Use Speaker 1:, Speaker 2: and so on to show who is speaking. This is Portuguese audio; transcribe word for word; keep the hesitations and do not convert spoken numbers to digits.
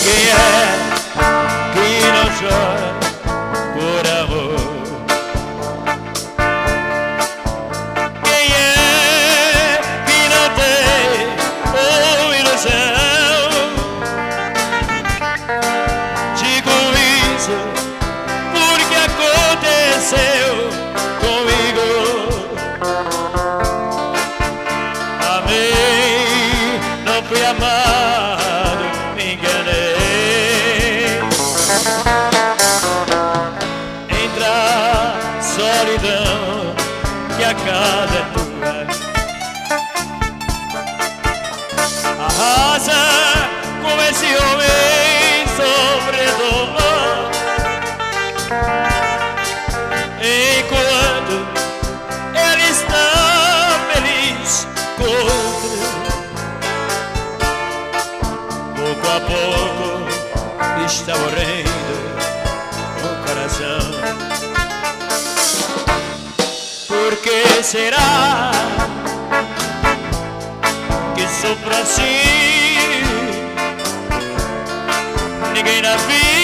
Speaker 1: Quem é que não chora por amor? Quem é que não tem uma ilusão? Digo isso porque aconteceu comigo. Amei, não fui amado, me enganei. Entra solidão que a casa é tua. Arrasa com esse homem sofredor, enquanto ele está feliz com outro. Pouco a pouco está morrendo o coração. Por que será que sofro assim? Ninguém na vida